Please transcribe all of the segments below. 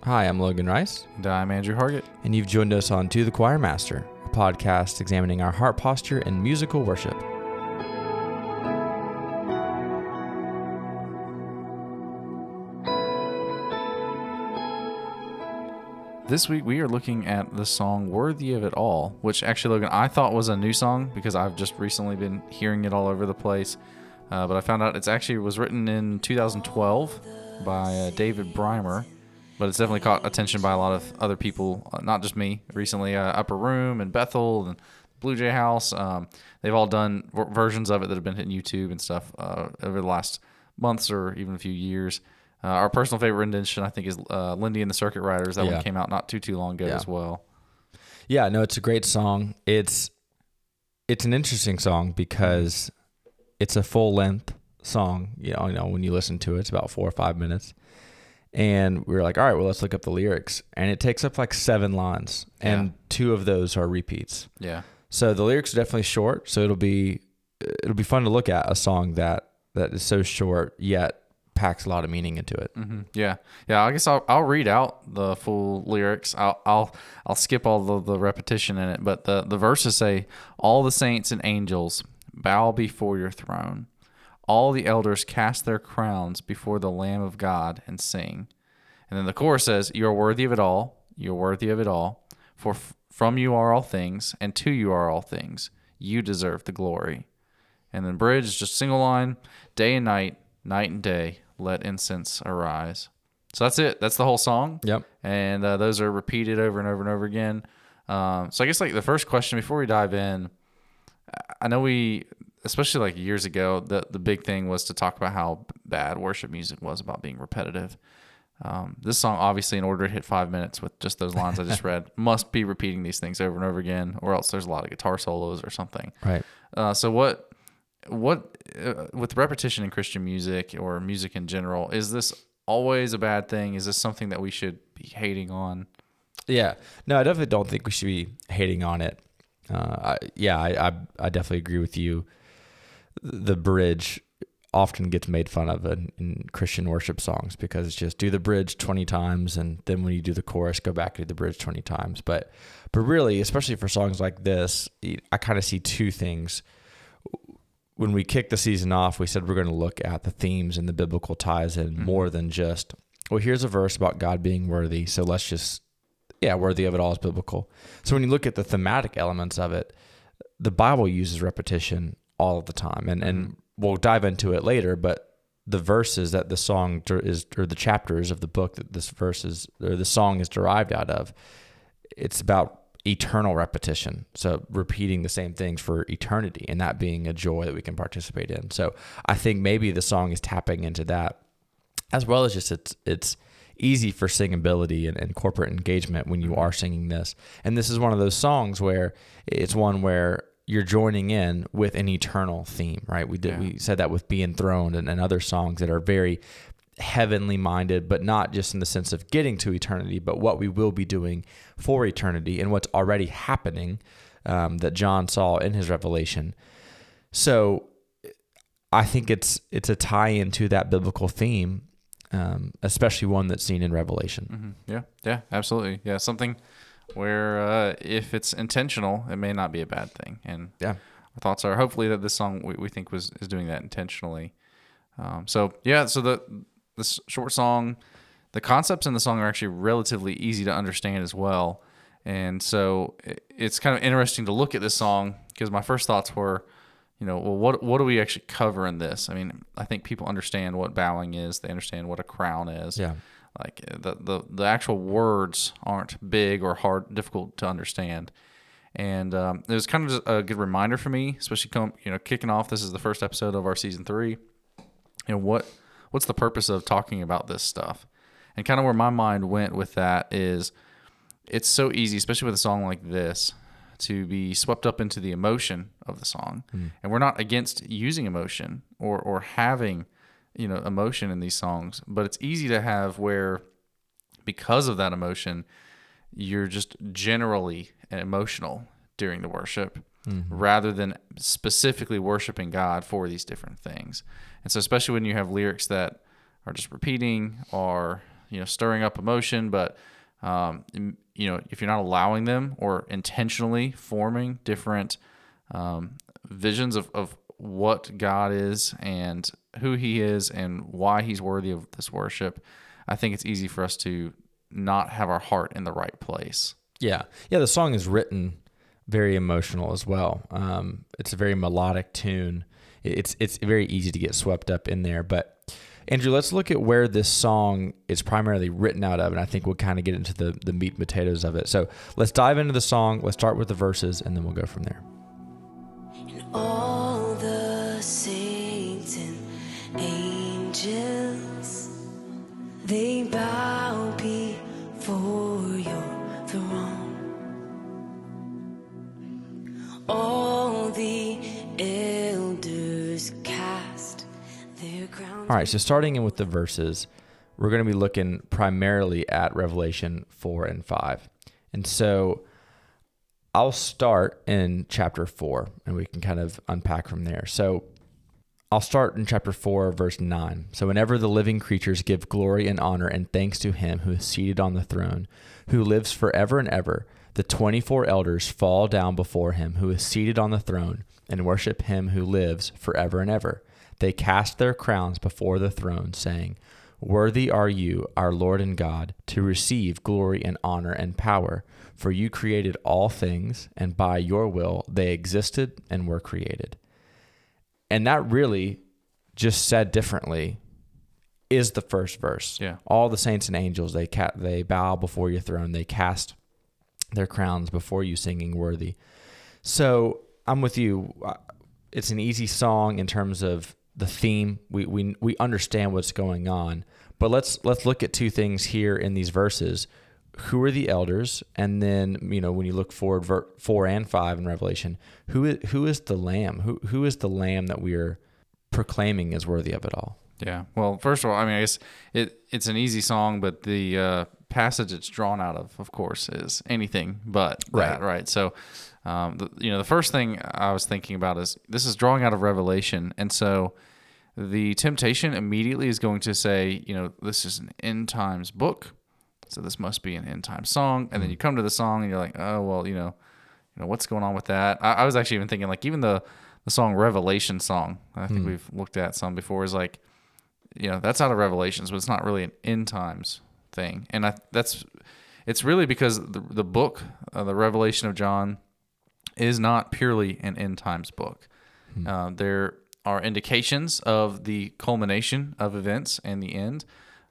Hi, I'm Logan Rice. And I'm Andrew Hargett. And you've joined us on To the Choir Master, a podcast examining our heart posture and musical worship. This week we are looking at the song Worthy of It All, which actually, Logan, I thought was a new song because I've just recently been hearing it all over the place. But I found out it actually was written in 2012 by David Brymer. But it's definitely caught attention by a lot of other people, not just me. Recently, Upper Room and Bethel and Blue Jay House, they've all done versions of it that have been hitting YouTube and stuff over the last months or even a few years. Our personal favorite rendition, I think, is Lindy and the Circuit Riders. That one came out not too long ago as well. Yeah, no, it's a great song. It's an interesting song because it's a full-length song. You know, when you listen to it, it's about 4 or 5 minutes. And we were like, all right, well, let's look up the lyrics. And it takes up like 7 lines, and 2 of those are repeats. Yeah. So the lyrics are definitely short. So it'll be fun to look at a song that is so short yet packs a lot of meaning into it. Mm-hmm. Yeah. I guess I'll read out the full lyrics. I'll skip all the repetition in it. But the verses say, "All the saints and angels bow before your throne. All the elders cast their crowns before the Lamb of God and sing." And then the chorus says, "You are worthy of it all. You are worthy of it all. For from you are all things, and to you are all things. You deserve the glory." And then bridge is just single line, "Day and night, night and day, let incense arise." So that's it. That's the whole song. Yep. And those are repeated over and over and over again. So I guess like the first question before we dive in, I know especially like years ago, the big thing was to talk about how bad worship music was, about being repetitive. This song, obviously, in order to hit 5 minutes with just those lines I just read, must be repeating these things over and over again, or else there's a lot of guitar solos or something. Right. So what with repetition in Christian music or music in general, is this always a bad thing? Is this something that we should be hating on? Yeah. No, I definitely don't think we should be hating on it. I definitely agree with you. The bridge often gets made fun of in Christian worship songs because it's just do the bridge 20 times, and then when you do the chorus, go back to the bridge 20 times. But really, especially for songs like this, I kind of see 2 things. When we kicked the season off, we said we're going to look at the themes and the biblical ties in more than just, well, here's a verse about God being worthy, so let's just, worthy of it all is biblical. So when you look at the thematic elements of it, the Bible uses repetition all of the time. And we'll dive into it later, but the verses that the song is, or the chapters of the book that this verse is, or the song is derived out of, it's about eternal repetition. So repeating the same things for eternity, and that being a joy that we can participate in. So I think maybe the song is tapping into that, as well as just it's easy for singability and corporate engagement when you are singing this. And this is one of those songs where it's one where you're joining in with an eternal theme, right? We said that with Be Enthroned and other songs that are very heavenly minded, but not just in the sense of getting to eternity, but what we will be doing for eternity and what's already happening that John saw in his revelation. So I think it's a tie-in to that biblical theme, especially one that's seen in Revelation. Mm-hmm. Yeah, absolutely. Yeah, something where if it's intentional, it may not be a bad thing. And our thoughts are hopefully that this song we think is doing that intentionally. So this short song, the concepts in the song are actually relatively easy to understand as well. And so it's kind of interesting to look at this song because my first thoughts were, what do we actually cover in this? I mean, I think people understand what bowing is. They understand what a crown is. Yeah. Like the actual words aren't big or difficult to understand. And it was kind of just a good reminder for me, especially kicking off. This is the first episode of our season 3. What's the purpose of talking about this stuff? And kind of where my mind went with that is it's so easy, especially with a song like this, to be swept up into the emotion of the song. And we're not against using emotion or having emotion in these songs, but it's easy to have where, because of that emotion, you're just generally emotional during the worship rather than specifically worshiping God for these different things. And so especially when you have lyrics that are just repeating or stirring up emotion, but if you're not allowing them or intentionally forming different visions of what God is and who he is and why he's worthy of this worship, I think it's easy for us to not have our heart in the right place. Yeah. The song is written very emotional as well. It's a very melodic tune. It's very easy to get swept up in there. But Andrew, let's look at where this song is primarily written out of, and I think we'll kind of get into the meat and potatoes of it. So let's dive into the song. Let's start with the verses, and then we'll go from there. And all the saints and angels, they bow before your throne. All the elders cast their crowns. All right, so starting in with the verses, we're going to be looking primarily at Revelation 4 and 5. And so I'll start in chapter 4, and we can kind of unpack from there. So I'll start in chapter 4, verse 9. So whenever the living creatures give glory and honor and thanks to him who is seated on the throne, who lives forever and ever, the 24 elders fall down before him who is seated on the throne and worship him who lives forever and ever. They cast their crowns before the throne, saying, "Worthy are you, our Lord and God, to receive glory and honor and power, for you created all things, and by your will they existed and were created." And that really, just said differently, is the first verse. Yeah. All the saints and angels, they bow before your throne. They cast their crowns before you, singing worthy. So I'm with you. It's an easy song in terms of the theme. We understand what's going on, but let's look at two things here in these verses. Who are the elders? And then, when you look forward 4 and 5 in Revelation, who is the Lamb? Who is the Lamb that we are proclaiming is worthy of it all? Yeah. Well, first of all, I mean, I guess it's an easy song, but the passage it's drawn out of course, is anything but that, right? So, the first thing I was thinking about is this is drawing out of Revelation, and so the temptation immediately is going to say, this is an end times book, so this must be an end time song, and then you come to the song and you're like, oh well, what's going on with that? I was actually even thinking like even the song Revelation song, I think we've looked at some before, is like, that's out of Revelations, but it's not really an end times thing. And it's really because the book, the Revelation of John, is not purely an end times book. There are indications of the culmination of events and the end,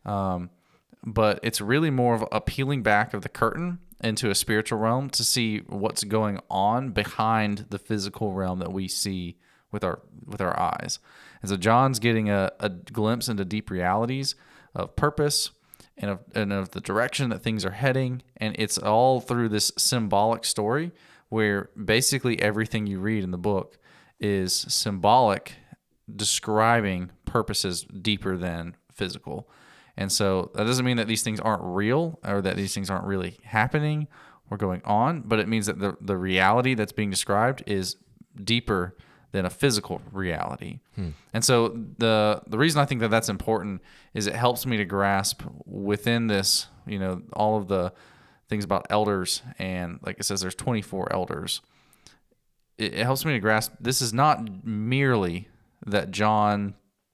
but it's really more of a peeling back of the curtain into a spiritual realm to see what's going on behind the physical realm that we see with our eyes. And so John's getting a glimpse into deep realities of purpose and of the direction that things are heading. And it's all through this symbolic story where basically everything you read in the book is symbolic, describing purposes deeper than physical. And so that doesn't mean that these things aren't real or that these things aren't really happening or going on, but it means that the reality that's being described is deeper than a physical reality. And so the reason I think that that's important is it helps me to grasp within this, all of the things about elders, and like it says, there's 24 elders. It helps me to grasp this is not merely that John,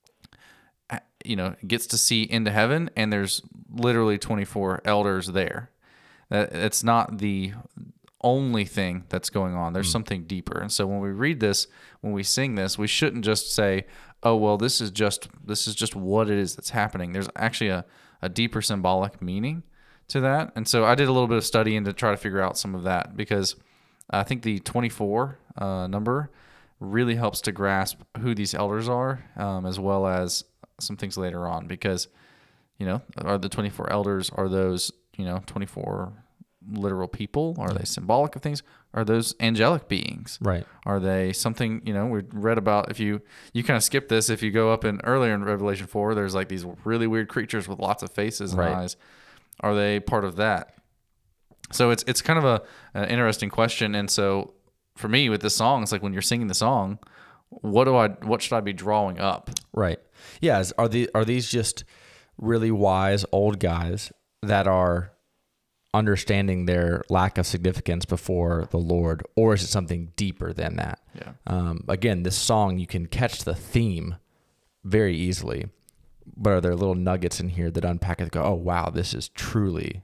gets to see into heaven and there's literally 24 elders there. It's not the only thing that's going on. There's something deeper. And so when we read this, when we sing this, we shouldn't just say, oh, well, this is just what it is that's happening. There's actually a deeper symbolic meaning to that. And so I did a little bit of studying to try to figure out some of that, because I think the 24 number really helps to grasp who these elders are, as well as some things later on, because, are the 24 elders, are those, 24 literal people? Are they symbolic of things? Are those angelic beings? Right. Are they something, we read about, if you kind of skip this, if you go up earlier in Revelation 4, there's like these really weird creatures with lots of faces and eyes. Are they part of that? So it's kind of an interesting question. And so for me with this song, it's like when you're singing the song, what should I be drawing up? Right. Yeah. Are these just really wise old guys that are understanding their lack of significance before the Lord, or is it something deeper than that? Yeah. Again, this song, you can catch the theme very easily, but are there little nuggets in here that unpack it and go, oh, wow, this is truly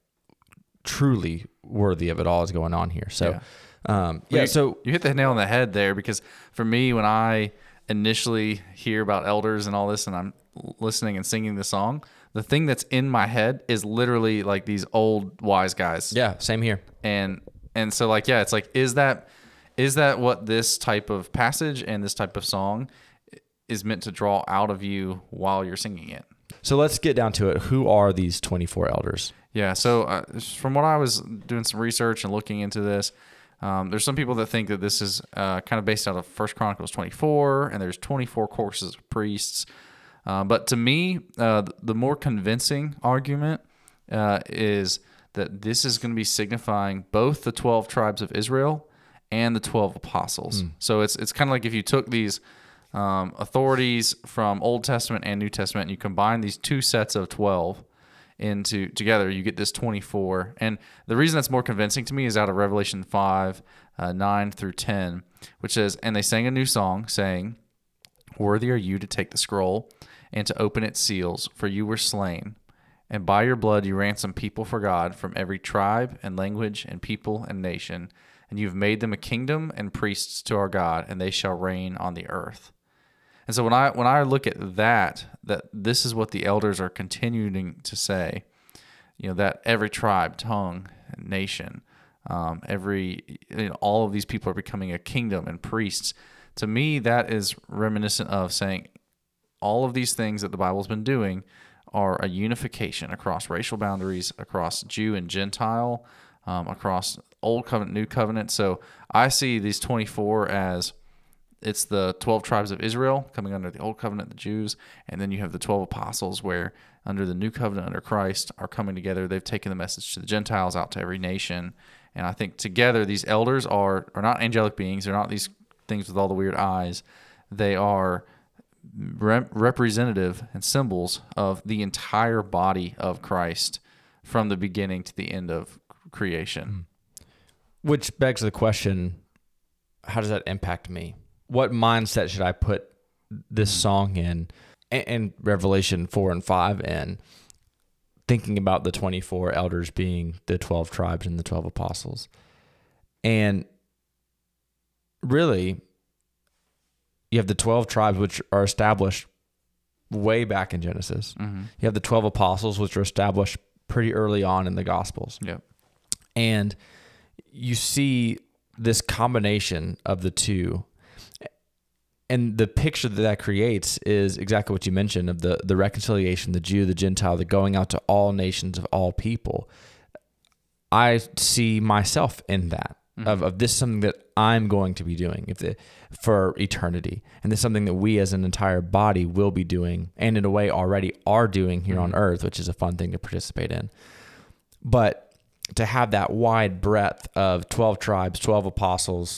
worthy of it all is going on here. So, so you hit the nail on the head there, because for me, when I initially hear about elders and all this, and I'm listening and singing the song, the thing that's in my head is literally like these old wise guys. Yeah, same here. And so like, yeah, it's like, is that what this type of passage and this type of song is meant to draw out of you while you're singing it? So let's get down to it. Who are these 24 elders? Yeah. So from what I was doing some research and looking into this, there's some people that think that this is kind of based out of 1 Chronicles 24, and there's 24 courses of priests. But to me, the more convincing argument is that this is going to be signifying both the 12 tribes of Israel and the 12 apostles. So it's kind of like if you took these authorities from Old Testament and New Testament, and you combine these two sets of 12 together, you get this 24. And the reason that's more convincing to me is out of Revelation 5, 9 through 10, which says, "And they sang a new song, saying, 'Worthy are you to take the scroll and to open its seals, for you were slain, and by your blood you ransomed people for God from every tribe and language and people and nation, and you've made them a kingdom and priests to our God, and they shall reign on the earth.'" And so when I look at that this is what the elders are continuing to say, that every tribe, tongue, nation, all of these people are becoming a kingdom and priests. To me, that is reminiscent of saying all of these things that the Bible's been doing are a unification across racial boundaries, across Jew and Gentile, across Old Covenant, New Covenant. So I see these 24 as it's the 12 tribes of Israel coming under the Old Covenant, the Jews, and then you have the 12 apostles where under the New Covenant, under Christ, are coming together. They've taken the message to the Gentiles, out to every nation. And I think together these elders are not angelic beings. They're not these things with all the weird eyes. They are representative and symbols of the entire body of Christ from the beginning to the end of creation. Which begs the question, how does that impact me? What mindset should I put this song in, and Revelation 4 and 5 in, thinking about the 24 elders being the 12 tribes and the 12 apostles? And really, you have the 12 tribes, which are established way back in Genesis. You have the 12 apostles, which are established pretty early on in the Gospels. Yep. And you see this combination of the two. And the picture that creates is exactly what you mentioned of the reconciliation, the Jew, the Gentile, the going out to all nations of all people. I see myself in that, of this is something that I'm going to be doing for eternity. And this is something that we as an entire body will be doing, and in a way already are doing here on earth, which is a fun thing to participate in. But to have that wide breadth of 12 tribes, 12 apostles,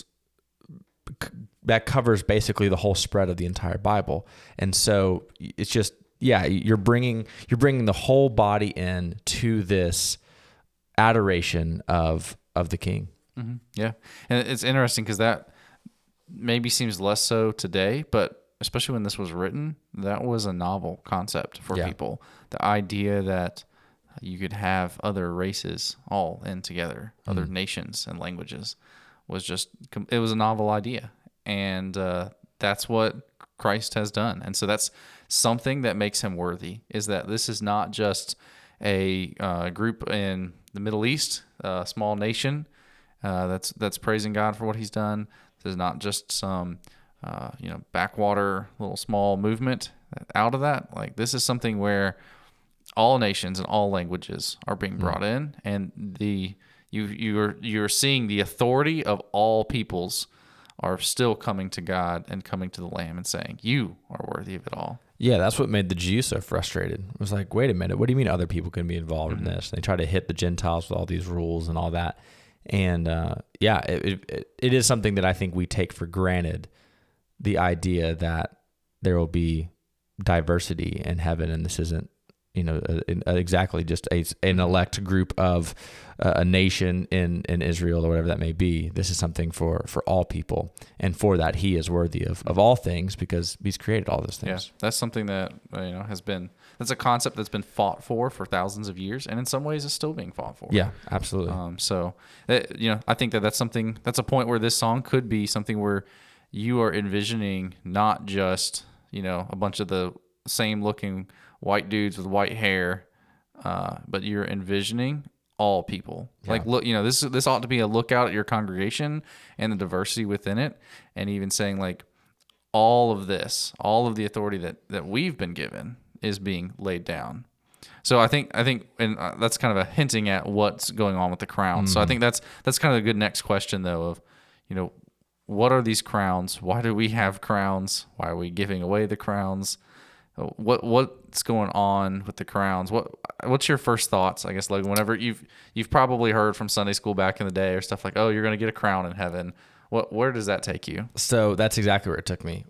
that covers basically the whole spread of the entire Bible. And so it's just, you're bringing the whole body in to this adoration of the King. Yeah. And it's interesting because that maybe seems less so today, but especially when this was written, that was a novel concept for people. The idea that you could have other races all in together, other nations and languages, it was a novel idea. And that's what Christ has done. And so that's something that makes him worthy, is that this is not just a group in the Middle East, a small nation that's praising God for what he's done. This is not just some backwater little small movement out of that. Like, this is something where all nations and all languages are being brought in, and you're seeing the authority of all peoples are still coming to God and coming to the Lamb and saying, "You are worthy of it all." Yeah, that's what made the Jews so frustrated. It was like, wait a minute, what do you mean other people can be involved in this? And they try to hit the Gentiles with all these rules and all that. And it is something that I think we take for granted, the idea that there will be diversity in heaven, and this isn't, exactly just an elect group of a nation in Israel or whatever that may be. This is something for all people, and for that he is worthy of all things because he's created all those things. Yeah, that's something that that's a concept that's been fought for thousands of years, and in some ways is still being fought for. Yeah, absolutely. I think that's a point where this song could be something where you are envisioning not just a bunch of the same looking white dudes with white hair, but you're envisioning all people. Yeah. Like, look, this ought to be a lookout at your congregation and the diversity within it, and even saying like all of the authority that we've been given is being laid down. So I think, and that's kind of a hinting at what's going on with the crowns. So I think that's kind of a good next question though of, what are these crowns? Why do we have crowns? Why are we giving away the crowns? What's going on with the crowns? What's your first thoughts? I guess, Logan, whenever you've probably heard from Sunday school back in the day or stuff like, oh, you're going to get a crown in heaven. Where does that take you? So that's exactly where it took me.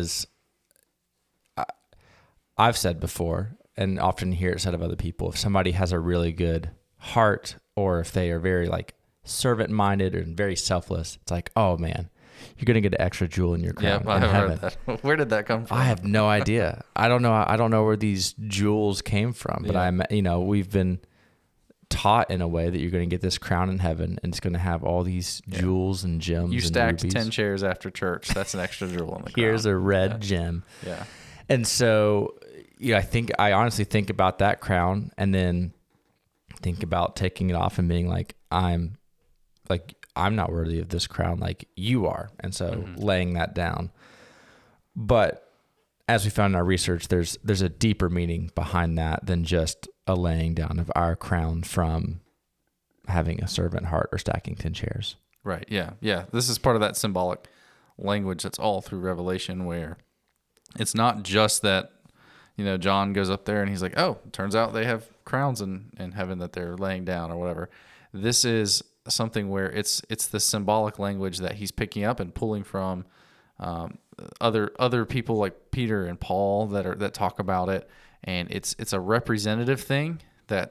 I've said before, and often hear it said of other people, if somebody has a really good heart, or if they are very like servant minded and very selfless, it's like, oh man, you're going to get an extra jewel in your crown. Yeah, I've heard that. Where did that come from? I have no idea. I don't know where these jewels came from, but we've been taught in a way that you're going to get this crown in heaven and it's going to have all these jewels and gems. You stacked 10 chairs after church. That's an extra jewel in the crown. Here's a red gem. Yeah. And so, I honestly think about that crown and then think about taking it off and being like, I'm not worthy of this crown like you are. And so laying that down. But as we found in our research, there's a deeper meaning behind that than just a laying down of our crown from having a servant heart or stacking 10 chairs. Right. Yeah. Yeah. This is part of that symbolic language that's all through Revelation, where it's not just that, John goes up there and he's like, oh, turns out they have crowns in heaven that they're laying down or whatever. This is something where it's the symbolic language that he's picking up and pulling from other people like Peter and Paul that talk about it, and it's a representative thing. I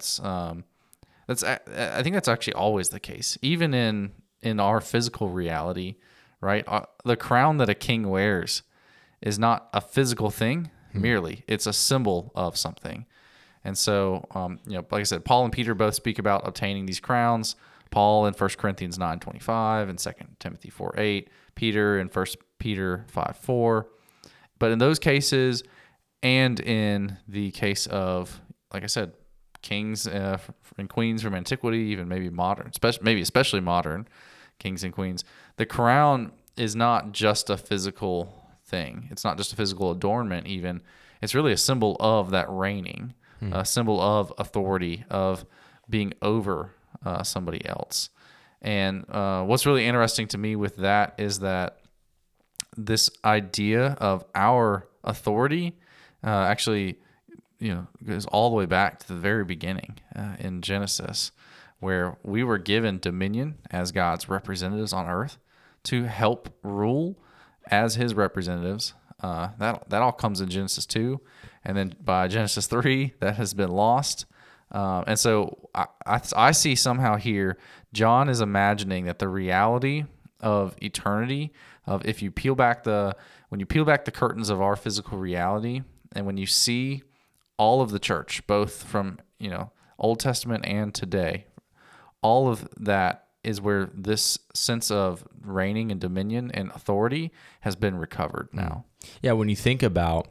think that's actually always the case, even in our physical reality, right? The crown that a king wears is not a physical thing merely; it's a symbol of something. And so, like I said, Paul and Peter both speak about obtaining these crowns. Paul in 1 Corinthians 9:25 and 2 Timothy 4:8, Peter in 1 Peter 5:4. But in those cases, and in the case of, like I said, kings and queens from antiquity, even maybe modern, especially modern kings and queens, the crown is not just a physical thing. It's not just a physical adornment even. It's really a symbol of that reigning, a symbol of authority, of being over somebody else. And what's really interesting to me with that is that this idea of our authority actually goes all the way back to the very beginning in Genesis, where we were given dominion as God's representatives on earth to help rule as his representatives. That all comes in Genesis 2, and then by Genesis 3 that has been lost. And so I see somehow here, John is imagining that the reality of eternity, of when you peel back the curtains of our physical reality, and when you see all of the church, both from Old Testament and today, all of that is where this sense of reigning and dominion and authority has been recovered now. Yeah, when you think about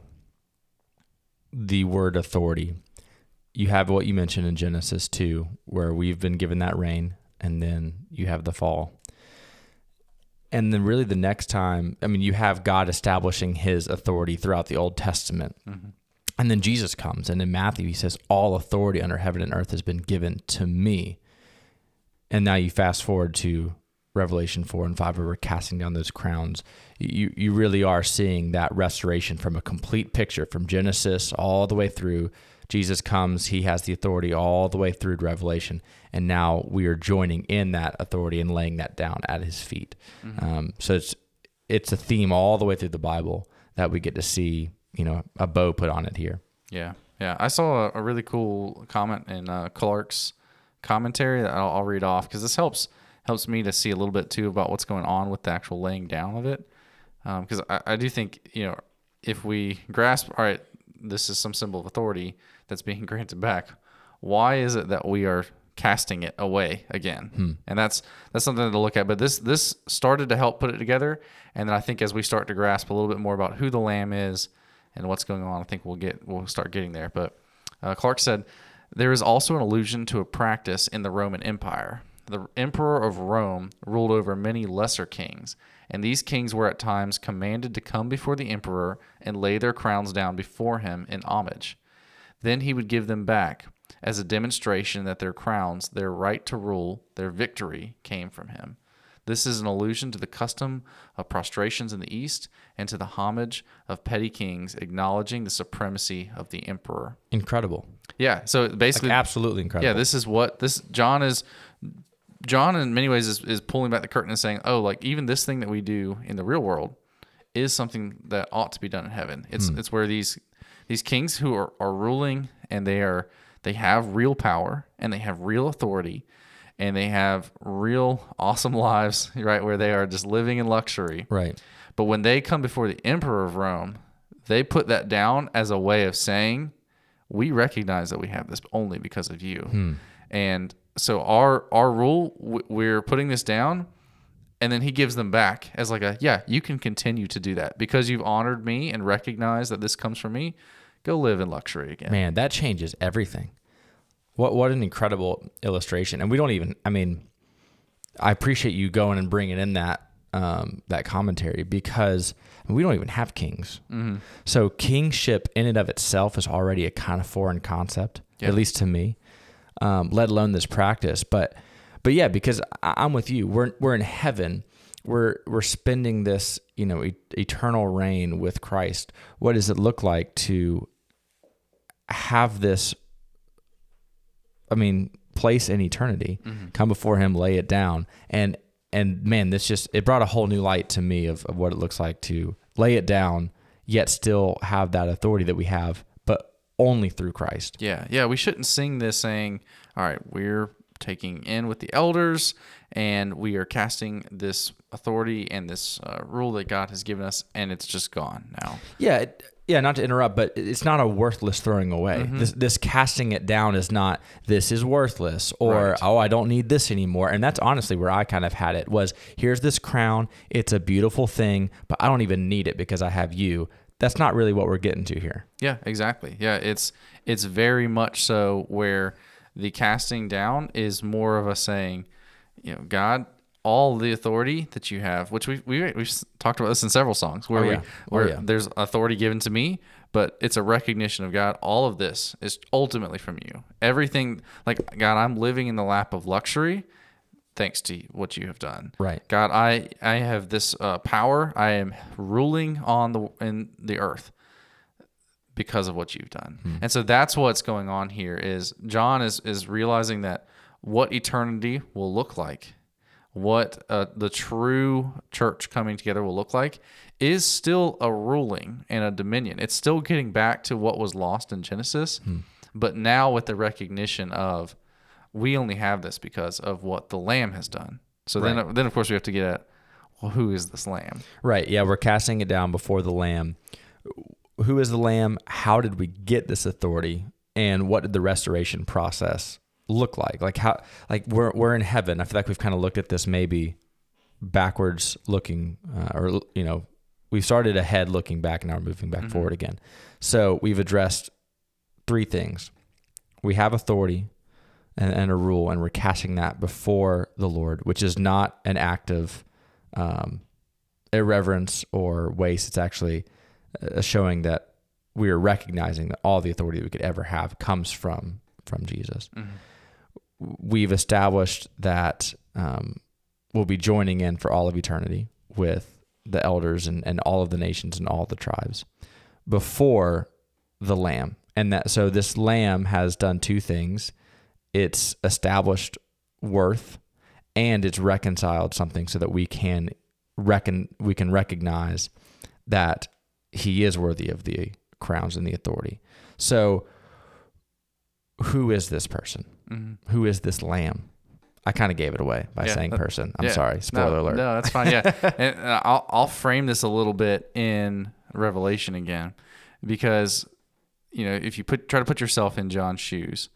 the word authority, you have what you mentioned in Genesis 2, where we've been given that reign, and then you have the fall. And then really the next time, you have God establishing his authority throughout the Old Testament. Mm-hmm. And then Jesus comes, and in Matthew he says, all authority under heaven and earth has been given to me. And now you fast forward to Revelation 4 and 5, where we're casting down those crowns. You really are seeing that restoration from a complete picture, from Genesis all the way through. Jesus comes, he has the authority all the way through to Revelation, and now we are joining in that authority and laying that down at his feet. Mm-hmm. So it's a theme all the way through the Bible that we get to see, a bow put on it here. Yeah, Yeah. I saw a really cool comment in Clark's commentary that I'll read off, because this helps me to see a little bit too about what's going on with the actual laying down of it. Because I do think, if we grasp, all right, this is some symbol of authority that's being granted back, why is it that we are casting it away again? And that's something to look at. But this started to help put it together, and then I think as we start to grasp a little bit more about who the Lamb is and what's going on, I think we'll start getting there. But Clark said, there is also an allusion to a practice in the Roman Empire. The emperor of Rome ruled over many lesser kings, and these kings were at times commanded to come before the emperor and lay their crowns down before him in homage. Then he would give them back as a demonstration that their crowns, their right to rule, their victory came from him. This is an allusion to the custom of prostrations in the East and to the homage of petty kings acknowledging the supremacy of the emperor. Incredible. Yeah, so basically, absolutely incredible. Yeah, this is what John in many ways is pulling back the curtain and saying, oh, like even this thing that we do in the real world is something that ought to be done in heaven. It's where these kings who are ruling, and they have real power, and they have real authority, and they have real awesome lives, right, where they are just living in luxury. Right. But when they come before the emperor of Rome, they put that down as a way of saying, we recognize that we have this only because of you. And so our rule, we're putting this down, and then he gives them back as like you can continue to do that because you've honored me and recognized that this comes from me. Go live in luxury again. Man, that changes everything. What an incredible illustration. And we don't even, I appreciate you going and bringing in that commentary, because we don't even have kings. So kingship in and of itself is already a kind of foreign concept, at least to me, let alone this practice. But yeah, because I'm with you. We're in heaven. We're spending this, eternal reign with Christ. What does it look like to have this, place in eternity, come before him, lay it down. And man, it brought a whole new light to me of what it looks like to lay it down, yet still have that authority that we have, but only through Christ. Yeah. We shouldn't sing this saying, all right, we're taking in with the elders, and we are casting this authority and this rule that God has given us, and it's just gone now. Yeah, not to interrupt, but it's not a worthless throwing away. This casting it down is not, this is worthless, or, right, I don't need this anymore. And that's honestly where I kind of had it, was here's this crown. It's a beautiful thing, but I don't even need it because I have you. That's not really what we're getting to here. Yeah, exactly. Yeah, it's very much so where the casting down is more of a saying, God, all the authority that you have, which we've talked about this in several songs, where there's authority given to me, but it's a recognition of God. All of this is ultimately from you. Everything, like, God, I'm living in the lap of luxury thanks to what you have done. Right. God, I have this power. I am ruling in the earth because of what you've done. And so that's what's going on here. Is John is realizing that what eternity will look like, what the true church coming together will look like, is still a ruling and a dominion. It's still getting back to what was lost in Genesis, but now with the recognition of, we only have this because of what the Lamb has done. So right, then of course we have to get at, well, who is this Lamb? Right. Yeah, we're casting it down before the Lamb. Who is the Lamb? How did we get this authority? And what did the restoration process look like? We're in heaven. I feel like we've kind of looked at this maybe backwards looking, we've started ahead looking back, and now we're moving back forward again. So we've addressed three things. We have authority and a rule, and we're casting that before the Lord, which is not an act of irreverence or waste. It's actually showing that we are recognizing that all the authority that we could ever have comes from Jesus. We've established that we'll be joining in for all of eternity with the elders and all of the nations and all the tribes before the Lamb. And so this Lamb has done two things. It's established worth, and it's reconciled something so that we can recognize that he is worthy of the crowns and the authority. So who is this person? Mm-hmm. Who is this lamb? I kind of gave it away by saying person. I'm sorry. Spoiler alert. No, that's fine. Yeah. And I'll frame this a little bit in Revelation again, because, if you try to put yourself in John's shoes,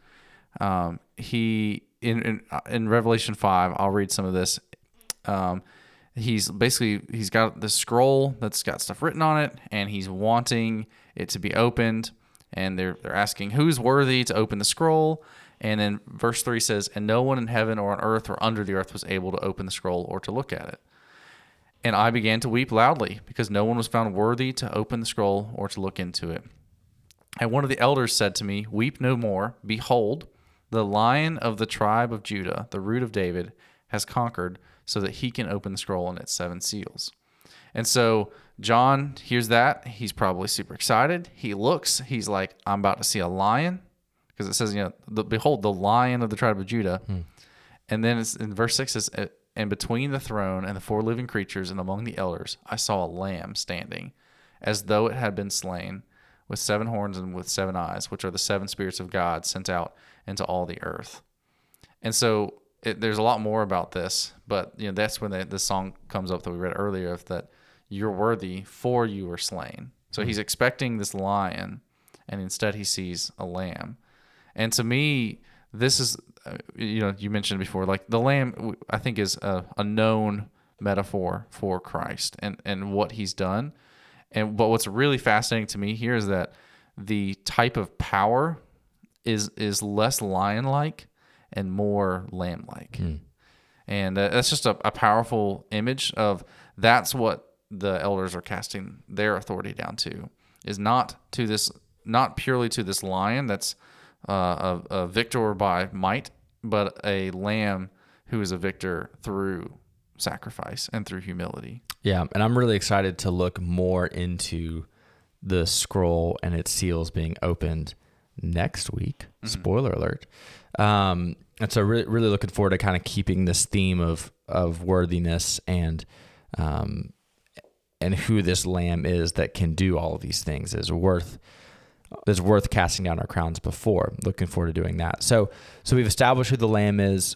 he, in Revelation 5, I'll read some of this. He's got the scroll that's got stuff written on it, and he's wanting it to be opened, and they're asking who's worthy to open the scroll. And then verse 3 says, and no one in heaven or on earth or under the earth was able to open the scroll or to look at it. And I began to weep loudly, because no one was found worthy to open the scroll or to look into it. And one of the elders said to me, weep no more. Behold, the Lion of the tribe of Judah, the Root of David, has conquered, so that he can open the scroll and its 7 seals. And so John hears that. He's probably super excited. He looks. He's like, I'm about to see a lion. Because it says, behold, the Lion of the tribe of Judah. And then it's in verse 6 says, and between the throne and the 4 living creatures and among the elders, I saw a lamb standing, as though it had been slain, with 7 horns and with 7 eyes, which are the 7 spirits of God sent out into all the earth. And so there's a lot more about this, but that's when the song comes up that we read earlier, of that you're worthy, for you were slain. So he's expecting this lion, and instead he sees a lamb. And to me, this is, you mentioned before, like the lamb, I think, is a known metaphor for Christ and what he's done. But what's really fascinating to me here is that the type of power is less lion-like and more lamb-like. And that's just a powerful image of that's what the elders are casting their authority down to, is not purely to this lion that's a victor by might, but a lamb who is a victor through sacrifice and through humility. Yeah, and I'm really excited to look more into the scroll and its seals being opened next week. Spoiler alert. And so really looking forward to kind of keeping this theme of worthiness and who this lamb is that can do all of these things is worth casting down our crowns before. Looking forward to doing that. So we've established who the lamb is.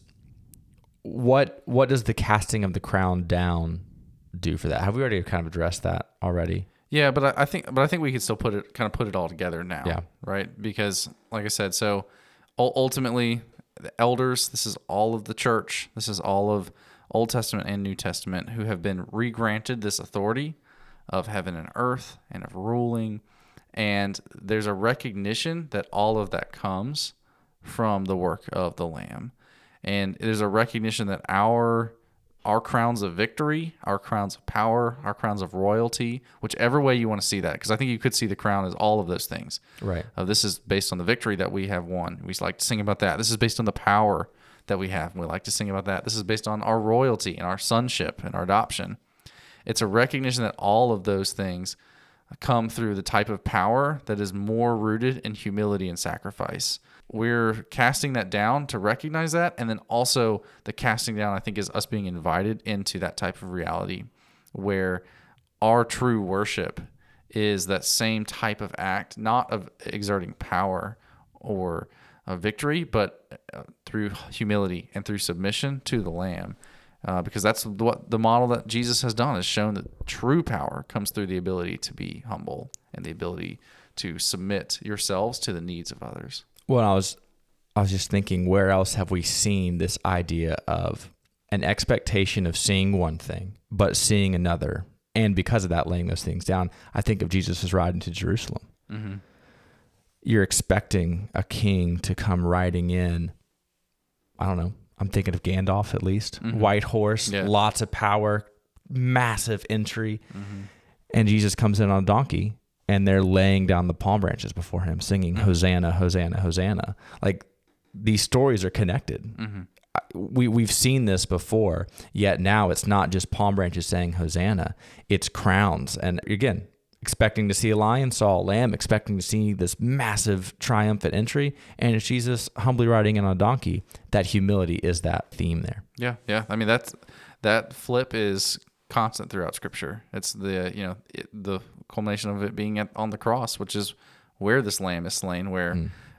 What does the casting of the crown down do for that? Have we already kind of addressed that already? Yeah, but I think we could still put it all together now. Yeah. Right? Because like I said, so ultimately the elders, this is all of the church, this is all of Old Testament and New Testament, who have been re-granted this authority of heaven and earth and of ruling. And there's a recognition that all of that comes from the work of the Lamb. And there's a recognition that our crowns of victory, our crowns of power, our crowns of royalty, whichever way you want to see that, because I think you could see the crown as all of those things. Right. This is based on the victory that we have won. We like to sing about that. This is based on the power that we have, and we like to sing about that. This is based on our royalty and our sonship and our adoption. It's a recognition that all of those things come through the type of power that is more rooted in humility and sacrifice. We're casting that down to recognize that, and then also the casting down, I think, is us being invited into that type of reality where our true worship is that same type of act, not of exerting power or victory, but through humility and through submission to the Lamb. Because that's what the model that Jesus has done, has shown that true power comes through the ability to be humble and the ability to submit yourselves to the needs of others. Well, I was just thinking, where else have we seen this idea of an expectation of seeing one thing, but seeing another, and because of that, laying those things down? I think of Jesus' ride into Jerusalem. Mm-hmm. You're expecting a king to come riding in, I don't know, I'm thinking of Gandalf at least, white horse, lots of power, massive entry. Mm-hmm. And Jesus comes in on a donkey, and they're laying down the palm branches before him, singing, Hosanna, Hosanna, Hosanna. Like, these stories are connected. Mm-hmm. We've seen this before, yet now it's not just palm branches saying Hosanna, it's crowns. And again, expecting to see a lion, saw a lamb, expecting to see this massive triumphant entry, and it's Jesus humbly riding in on a donkey. That humility is that theme there. Yeah. I mean, that flip is constant throughout Scripture. It's the culmination of it being on the cross, which is where this lamb is slain, where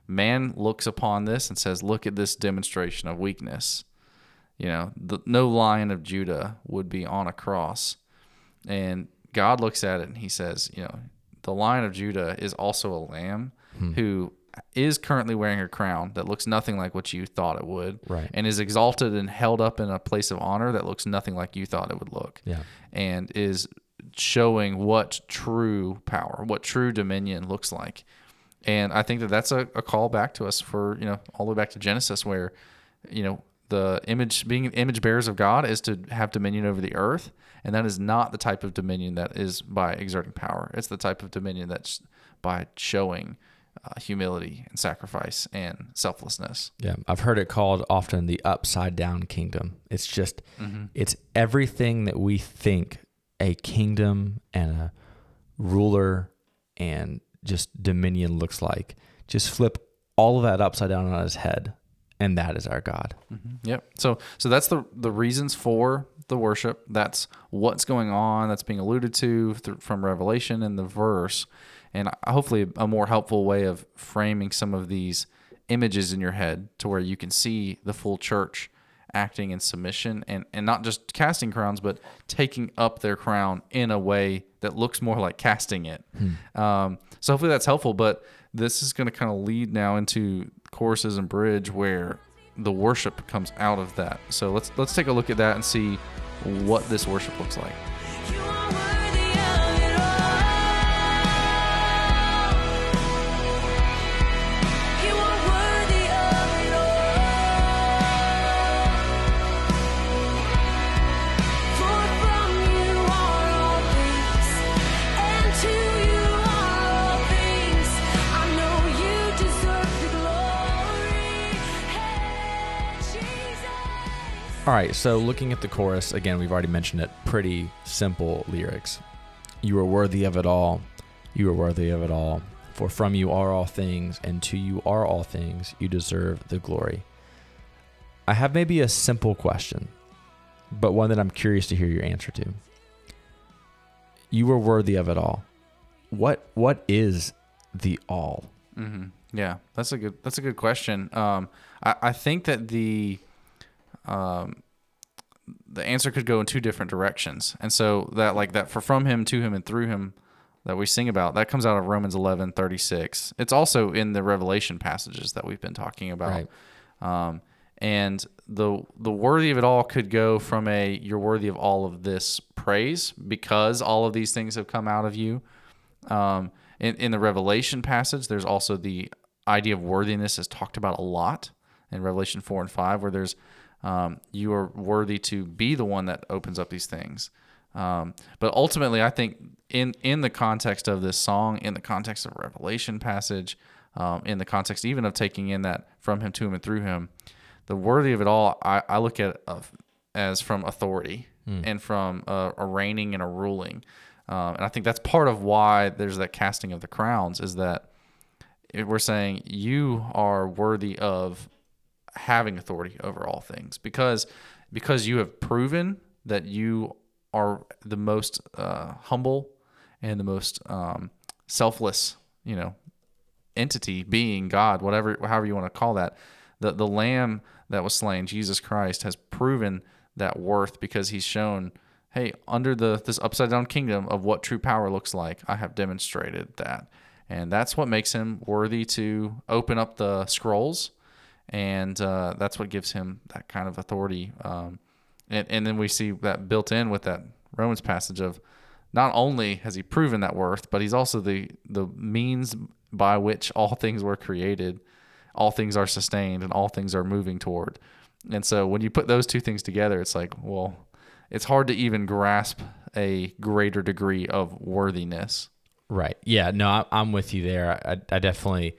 man looks upon this and says, look at this demonstration of weakness. No Lion of Judah would be on a cross. And God looks at it and he says, the Lion of Judah is also a lamb who is currently wearing a crown that looks nothing like what you thought it would, right, and is exalted and held up in a place of honor that looks nothing like you thought it would look, and is showing what true power, what true dominion looks like. And I think that that's a call back to us for, all the way back to Genesis, where, the being image bearers of God is to have dominion over the earth. And that is not the type of dominion that is by exerting power. It's the type of dominion that's by showing humility and sacrifice and selflessness. Yeah, I've heard it called often the upside down kingdom. It's just, it's everything that we think a kingdom and a ruler and just dominion looks like. Just flip all of that upside down on his head, and that is our God. Yep. So that's the reasons for the worship. That's what's going on. That's being alluded to from Revelation in the verse. And hopefully a more helpful way of framing some of these images in your head to where you can see the full church acting in submission and not just casting crowns, but taking up their crown in a way that looks more like casting it. So hopefully that's helpful. But this is going to kind of lead now into choruses and bridge where the worship comes out of that. So let's take a look at that and see what this worship looks like. You are worthy of it all. You are worthy of it all. For from you are all things, and to you are all things. I know you deserve the glory. Hey, Jesus. All right, so looking at the chorus, again, we've already mentioned it, pretty simple lyrics. You are worthy of it all. You are worthy of it all. For from you are all things, and to you are all things. You deserve the glory. I have maybe a simple question, but one that I'm curious to hear your answer to. You are worthy of it all. What is the all? Mm-hmm. Yeah, that's a good question. I think that the answer could go in two different directions. And so that for from him, to him, and through him that we sing about, that comes out of Romans 11:36. It's also in the Revelation passages that we've been talking about. Right. And the worthy of it all could go from you're worthy of all of this praise because all of these things have come out of you. In the Revelation passage, there's also the idea of worthiness is talked about a lot in Revelation 4 and 5, where there's you are worthy to be the one that opens up these things. But ultimately, I think in the context of this song, in the context of a Revelation passage, in the context even of taking in that from him, to him, and through him, the worthy of it all, I look at as from authority and from a reigning and a ruling. And I think that's part of why there's that casting of the crowns, is that we're saying you are worthy of having authority over all things because you have proven that you are the most humble and the most selfless, entity, being, God, however you want to call that. The Lamb that was slain, Jesus Christ, has proven that worth because he's shown, hey, under this upside down kingdom of what true power looks like, I have demonstrated that. And that's what makes him worthy to open up the scrolls. And that's what gives him that kind of authority. And then we see that built in with that Romans passage of not only has he proven that worth, but he's also the means by which all things were created, all things are sustained, and all things are moving toward. And so when you put those two things together, it's like, well, it's hard to even grasp a greater degree of worthiness. Right. Yeah, no, I'm with you there. I definitely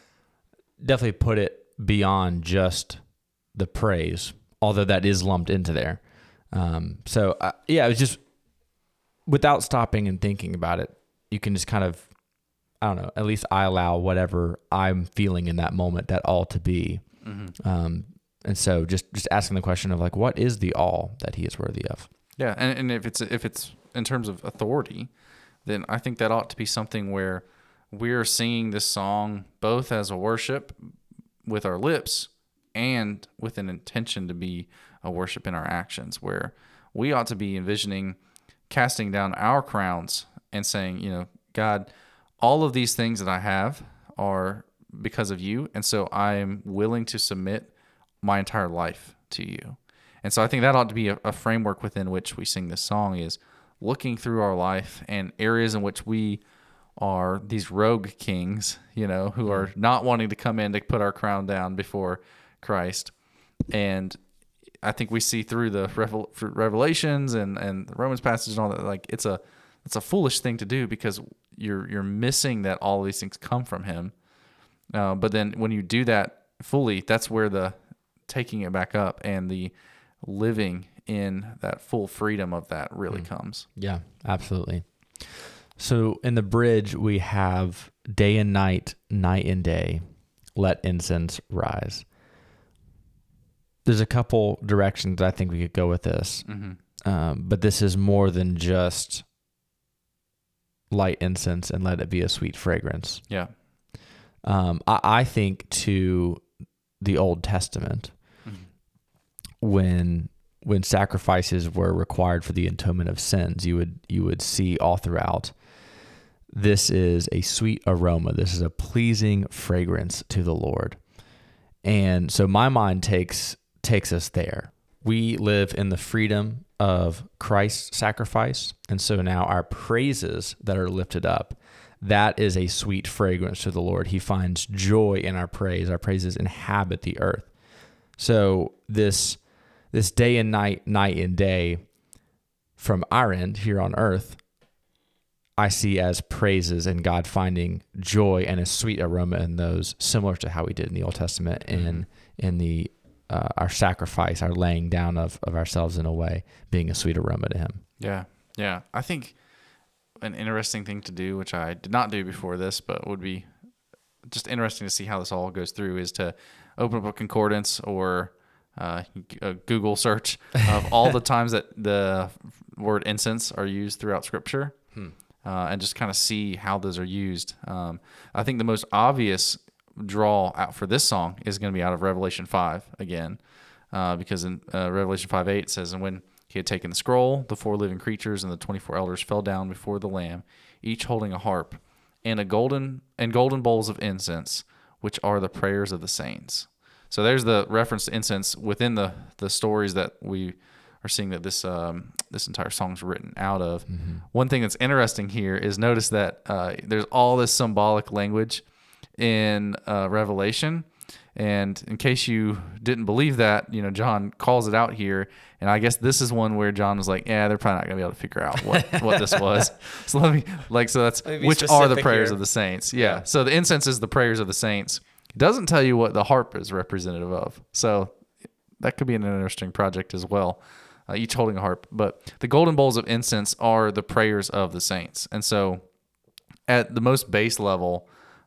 put it beyond just the praise, although that is lumped into there. So it was just, without stopping and thinking about it, you can just kind of, I don't know, at least I allow whatever I'm feeling in that moment, that all to be. Mm-hmm. And so just asking the question of like, what is the all that he is worthy of? Yeah. And if it's in terms of authority, then I think that ought to be something where we're singing this song both as a worship with our lips and with an intention to be a worship in our actions, where we ought to be envisioning casting down our crowns and saying, God, all of these things that I have are because of you, and so I am willing to submit my entire life to you. And so I think that ought to be a framework within which we sing this song, is looking through our life and areas in which we are these rogue kings, who are not wanting to come in to put our crown down before Christ. And I think we see through the Revelations and the Romans passage and all that, like it's a foolish thing to do, because you're missing that all of these things come from him. But then when you do that fully, that's where the taking it back up and the living in that full freedom of that really comes. Yeah, absolutely. So in the bridge, we have day and night, night and day, let incense rise. There's a couple directions I think we could go with this, but this is more than just light incense and let it be a sweet fragrance. Yeah. I think to the Old Testament, when sacrifices were required for the atonement of sins, you would see all throughout, this is a sweet aroma. This is a pleasing fragrance to the Lord. And so my mind takes us there. We live in the freedom of Christ's sacrifice. And so now our praises that are lifted up, that is a sweet fragrance to the Lord. He finds joy in our praise. Our praises inhabit the earth. So this day and night, night and day, from our end here on earth, I see as praises and God finding joy and a sweet aroma in those, similar to how we did in the Old Testament in the our sacrifice, our laying down of ourselves in a way, being a sweet aroma to him. Yeah. I think an interesting thing to do, which I did not do before this, but would be just interesting to see how this all goes through, is to open up a concordance or a Google search of all the times that the word incense are used throughout Scripture, and just kind of see how those are used. I think the most obvious draw out for this song is going to be out of Revelation 5 again, because in Revelation 5:8 it says, "And when he had taken the scroll, the 4 living creatures and the 24 elders fell down before the Lamb, each holding a harp and golden bowls of incense, which are the prayers of the saints." So there's the reference to incense within the stories that we are seeing that this entire song's written out of. One thing that's interesting here is notice that there's all this symbolic language in Revelation. And in case you didn't believe that, John calls it out here. And I guess this is one where John was like, they're probably not going to be able to figure out what this was. So that's which are the prayers here of the saints. Yeah. So the incense is the prayers of the saints. It doesn't tell you what the harp is representative of. So that could be an interesting project as well, each holding a harp. But the golden bowls of incense are the prayers of the saints. And so at the most base level,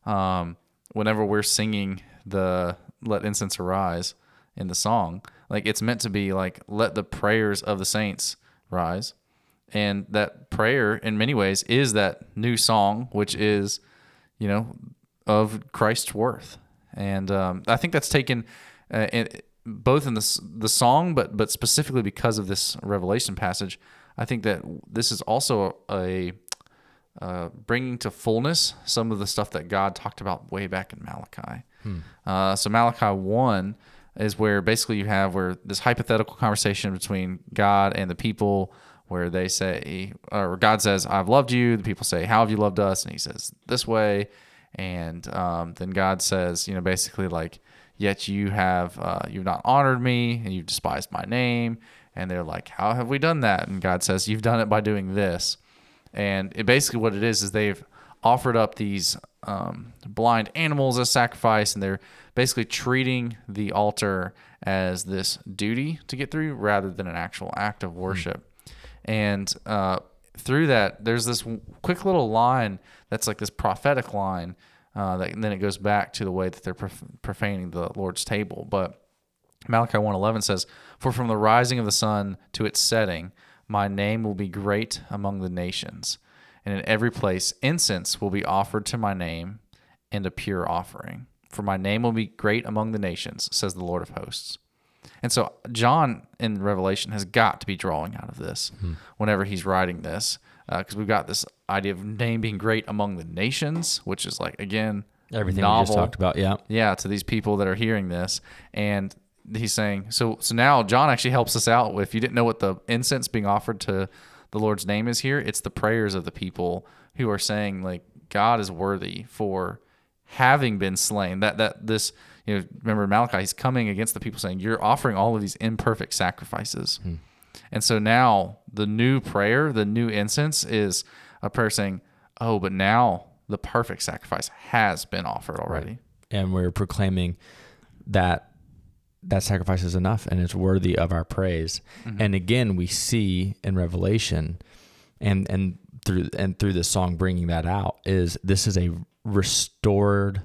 whenever we're singing the "Let Incense Arise" in the song, like it's meant to be like, let the prayers of the saints rise. And that prayer in many ways is that new song, which is, of Christ's worth. And I think that's taken both in the song, but specifically because of this Revelation passage. I think that this is also a bringing to fullness some of the stuff that God talked about way back in Malachi. So Malachi 1 is where basically you have this hypothetical conversation between God and the people, where they say, or God says, "I've loved you." The people say, "How have you loved us?" And he says, "This way." And then God says, basically like, "Yet you have you've not honored me, and you've despised my name." And they're like, "How have we done that?" And God says, "You've done it by doing this." And basically what it is they've offered up these blind animals as sacrifice, and they're basically treating the altar as this duty to get through rather than an actual act of worship. And through that, there's this quick little line that's like this prophetic line, and then it goes back to the way that they're profaning the Lord's table. But Malachi 1:11 says, "For from the rising of the sun to its setting, my name will be great among the nations, and in every place incense will be offered to my name and a pure offering. For my name will be great among the nations, says the Lord of hosts. And so John in Revelation has got to be drawing out of this whenever he's writing this, because we've got this idea of name being great among the nations, which is like, again, Everything novel. we just talked about, yeah. Yeah, to these people that are hearing this. And he's saying, so now John actually helps us out with, if you didn't know what the incense being offered to the Lord's name is here, it's the prayers of the people who are saying, like, God is worthy for having been slain. That this, remember Malachi, he's coming against the people saying, you're offering all of these imperfect sacrifices. And so now the new prayer, the new incense is a prayer saying, oh, but now the perfect sacrifice has been offered already. Right. And we're proclaiming that sacrifice is enough and it's worthy of our praise. And again, we see in Revelation and through this song bringing that out, is this is a restored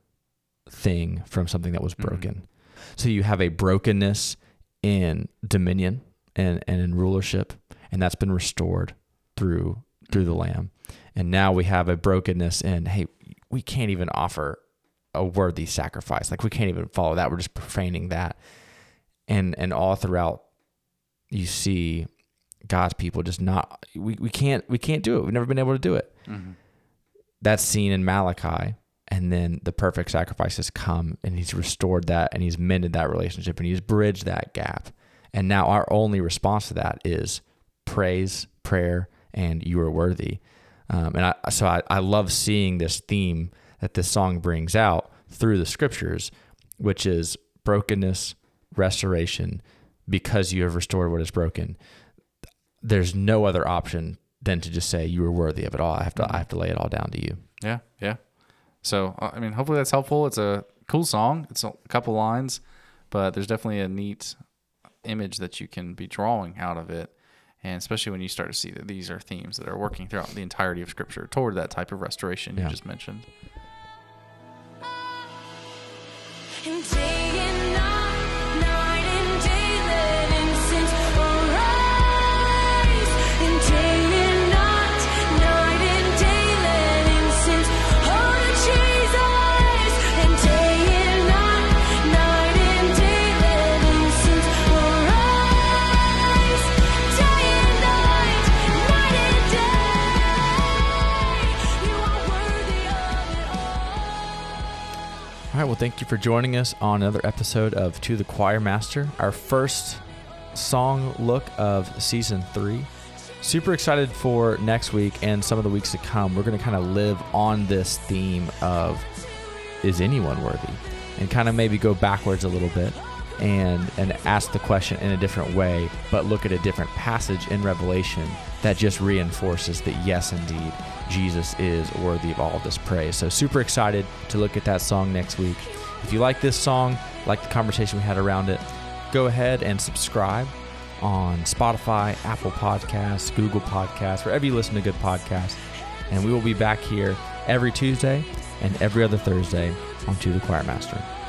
thing from something that was broken. So you have a brokenness in dominion and in rulership, and that's been restored through the Lamb. And now we have a brokenness in, hey, we can't even offer a worthy sacrifice. Like, we can't even follow that. We're just profaning that. And all throughout, you see God's people just not, we can't do it. We've never been able to do it. That's seen in Malachi. And then the perfect sacrifice has come, and he's restored that, and he's mended that relationship, and he's bridged that gap. And now our only response to that is praise, prayer, and you are worthy. And I love seeing this theme that this song brings out through the scriptures, which is brokenness, restoration, because you have restored what is broken. There's no other option than to just say you are worthy of it all. I have to lay it all down to you. Yeah, yeah. So, I mean, hopefully that's helpful. It's a cool song. It's a couple lines, but there's definitely a neat image that you can be drawing out of it. And especially when you start to see that these are themes that are working throughout the entirety of Scripture toward that type of restoration you just mentioned. And day and night and day, let incense arise. And day and day, let incense Jesus. And day and night and day, let incense arise. Day and night and day, you are worthy of it all. All right, well, thank you for joining us on another episode of To the Choir Master, our first song look of season 3. Super excited for next week and some of the weeks to come. We're going to kind of live on this theme of, is anyone worthy? And kind of maybe go backwards a little bit and ask the question in a different way, but look at a different passage in Revelation that just reinforces that, yes, indeed, Jesus is worthy of all of this praise. So super excited to look at that song next week. If you like this song, like the conversation we had around it, go ahead and subscribe on Spotify, Apple Podcasts, Google Podcasts, wherever you listen to good podcasts. And we will be back here every Tuesday and every other Thursday on To the Choir Master.